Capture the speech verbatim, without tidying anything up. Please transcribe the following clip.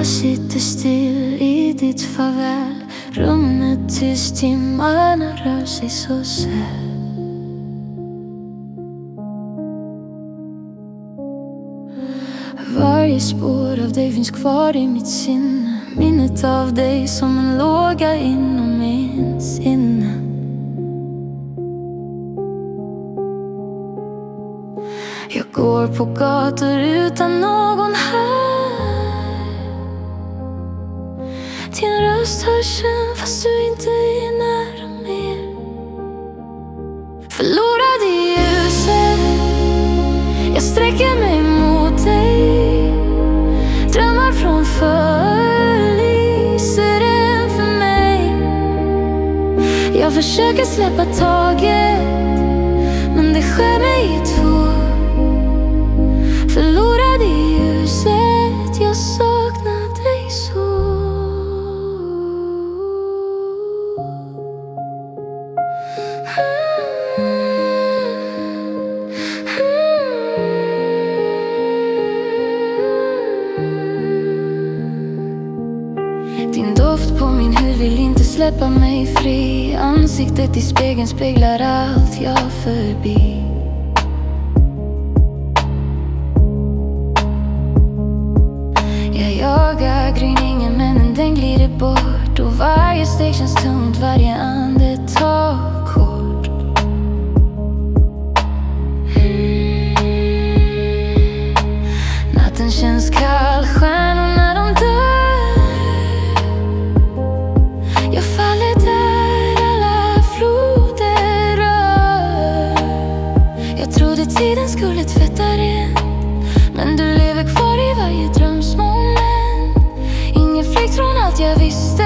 sitter still i ditt farväl. Rummet tyst, timmarna rör sig så säll. Varje spår av dig finns kvar i mitt sinne. Minnet av dig som en låga inom min sinne. Jag går på gator utan någon här. Din röst hörs än fast du inte är nära mer. Förlorad i ljuset, jag sträcker mig mot dig. Drömmar från förr lyser än för mig. Jag försöker släppa taget, men det skär mig i två. Förlorad i ljuset, jag saknar dig så. Din doft på min hud vill inte släppa mig fri. Ansiktet i spegeln speglar allt jag förbi. Jag jagar gryningen men den glider bort. Och varje steg känns tungt, varje andetag kort. mm. Natten känns kall, stjärnorna de dör. Jag faller där alla floder rör. Jag trodde tiden skulle tvätta rent, men du lever kvar i varje drömsmoment. Ingen flykt från allt jag visste.